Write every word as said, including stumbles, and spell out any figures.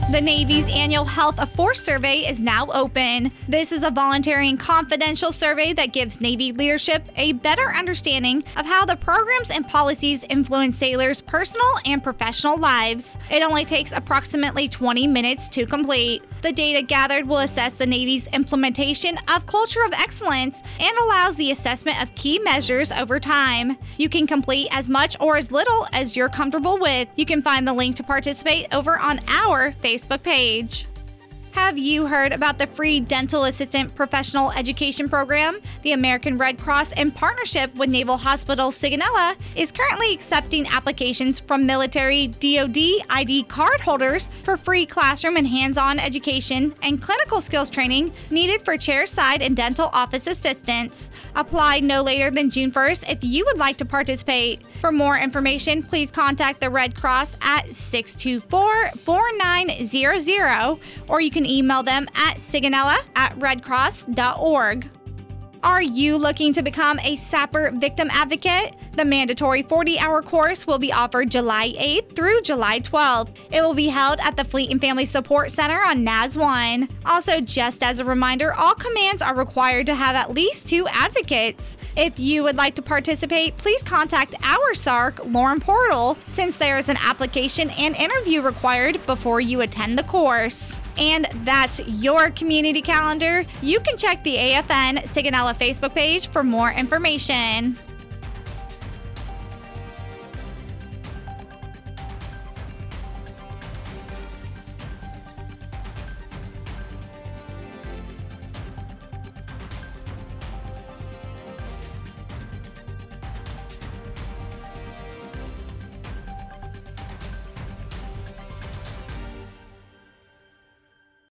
The Navy's annual Health of Force survey is now open. This is a voluntary and confidential survey that gives Navy leadership a better understanding of how the programs and policies influence sailors' personal and professional lives. It only takes approximately twenty minutes to complete. The data gathered will assess the Navy's implementation of culture of excellence and allows the assessment of key measures over time. You can complete as much or as little as you're comfortable with. You can find the link to participate over on our Facebook page. Have you heard about the free Dental Assistant Professional Education Program? The American Red Cross, in partnership with Naval Hospital Sigonella, is currently accepting applications from military, D O D I D card holders for free classroom and hands-on education and clinical skills training needed for chairside and dental office assistants. Apply no later than June first if you would like to participate. For more information, please contact the Red Cross at six two four, four nine zero zero, or you can email them at sigonella at redcross dot org. Are you looking to become a S A P R victim advocate? The mandatory forty-hour course will be offered July eighth through July twelfth. It will be held at the Fleet and Family Support Center on N A S one. Also, just as a reminder, all commands are required to have at least two advocates. If you would like to participate, please contact our S A R C, Lauren Portal, since there is an application and interview required before you attend the course. And that's your community calendar. You can check the A F N Sigonella Facebook page for more information.